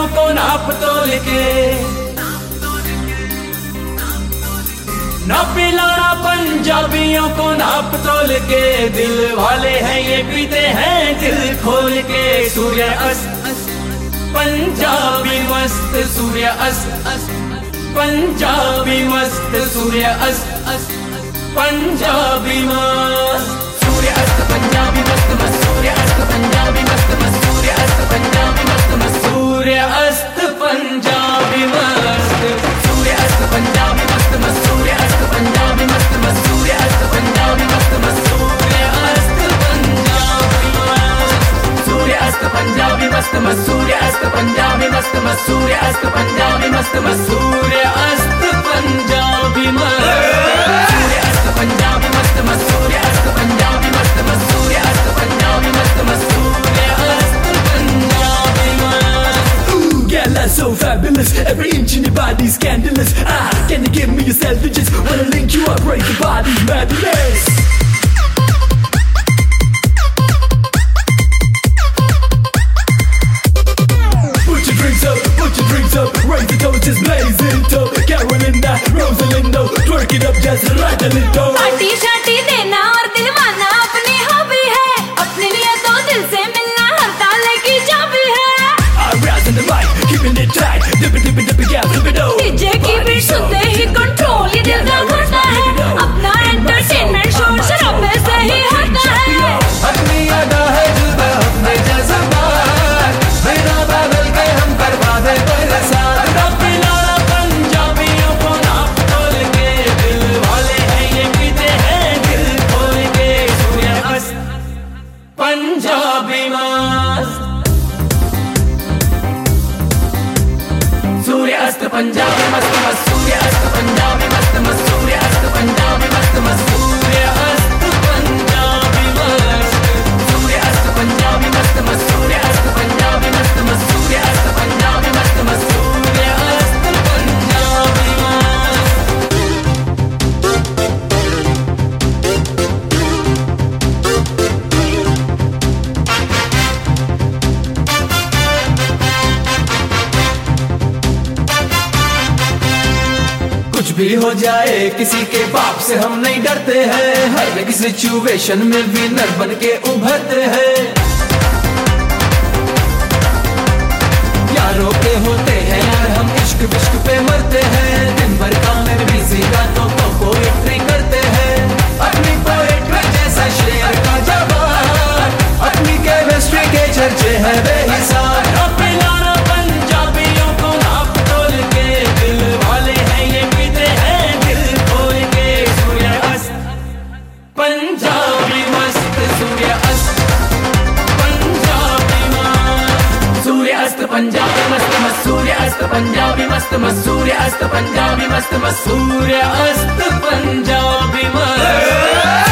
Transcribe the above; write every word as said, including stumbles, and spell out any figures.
पंजाबियों को नाप तोल के, नापी लाना पंजाबियों को नाप तोल के। दिल वाले हैं ये पीते हैं दिल खोल के। सूर्य अस्त पंजाबी मस्त, सूर्य अस्त पंजाबी मस्त, सूर्य अस्त पंजाबी मस्त, सूर्य अस्त पंजाबी मस्त मस्त, सूर्य अस्त पंजाबी मस्त मस्त, सूर्य अस्त पंजाबी मस्त मस्त, सूर्य अस्त पंजाबी मस्त, सूर्य अस्त पंजाबी मस्त मस्त, सूर्य अस्त पंजाबी मस्त मस्त, सूर्य अस्त पंजाबी मस्त मस्त, सूर्य अस्त पंजाबी मस्त, सूर्य अस्त पंजाबी मस्त मस्त, सूर्य अस्त पंजाबी मस्त मस्त, सूर्य अस्त पंजाबी मस्त मस्त, सूर्य अस्त पंजाबी मस्त, सूर्य अस्त पंजाबी मस्त मस्त, सूर्य अस्त पंजाबी मस्त मस्त, सूर्य अस्त पंजाबी मस्त मस्त, सूर्य अस्त पंजाबी मस्त। Ooh, girl, that's so fabulous. Every inch in your body's scandalous. Ah, can you give me your self-digits? Wanna link you up, break your body, madness. Put your drinks up, put your drinks up, raise the torches, blaze it up. Carolina, Rosalindo, twerk it up, just right a little. Party शार्टी देना और दिलवाना अपनी hobby है, अपने लिए तो दिल से मिलना हर ताले की चाबी है। I rise in the mic, keeping it tight, dip it, dip it, dip it, yeah, flip it over. DJ की बीट सुनते ही कंट्रोल ये दिल का घुसता है, अपना एंटरटेनमेंट शोर शराबे से ही होता है। अपनी अदा है जुदा अपने जज्बात, बिना बदल के हम करवा दे बरसात। नापी लाना पंजाबियों को नाप तोल के, दिल वाले हैं ये पीते हैं दिल खोल के। सूर्य अस्त पंजाबी मस्त, सूर्य अस्त पंजाबी मस्त मस्त, सूर्य अस्त पंजाबी मस्त मस्त, सूर्य अस्त पंजाबी मस्त मस्त, सूर्य अस्त पंजाबी मस्त, सूर्य अस्त पंजाबी मस्त मस्त, सूर्य अस्त पंजाबी मस्त मस्त, सूर्य अस्त पंजाबी मस्त मस्त, सूर्य अस्त पंजाबी मस्त। कुछ भी हो जाए किसी के बाप से हम नहीं डरते हैं, हर एक सिचुएशन में विनर बन के उभरते हैं। यारों के होते हैं यार हम इश्क विश्क पे मरते हैं, दिन भर काम में बिजी गानों को पोएट्री करते हैं। अपनी पोएट्री जैसा शेर का जवाब, अपनी केमिस्ट्री के चर्चे हैं बेहिसाब। नापी लाना पंजाबियों को नाप तोल के, दिल वाले हैं ये पीते हैं दिल खोल के। सूर्य अस्त पंजाबी मस्त, सूर्य अस्त पंजाबी मस्त, सूर्य अस्त पंजाबी मस्त मस्त, सूर्य अस्त पंजाबी मस्त मस्त, सूर्य अस्त पंजाबी मस्त मस्त, सूर्य अस्त पंजाबी मस्त।